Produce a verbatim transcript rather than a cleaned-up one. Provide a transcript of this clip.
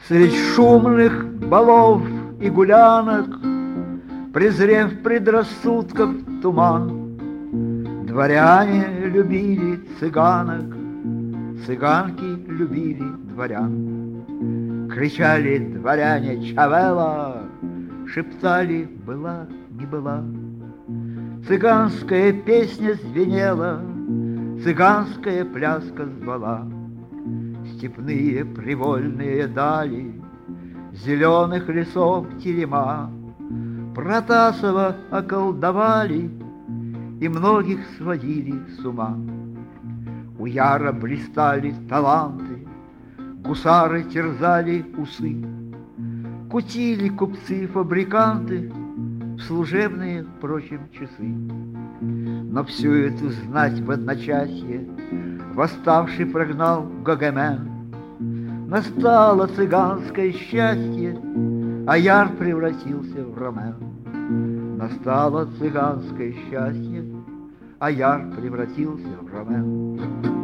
Средь шумных балов и гулянок, презрев предрассудков туман, дворяне любили цыганок, цыганки любили дворян. Кричали дворяне «Чавела!», шептали «Была, не была!». Цыганская песня звенела, цыганская пляска звала. Степные привольные дали, зеленых лесов терема Протасова околдовали и многих сводили с ума. У Яра блистали таланты, гусары терзали усы, кутили купцы-фабриканты в служебные, впрочем, часы. Но всю эту знать в одночасье восставший прогнал Гогемен. Настало цыганское счастье, а Яр превратился в ромен. Настало цыганское счастье, а Яр превратился в ромен.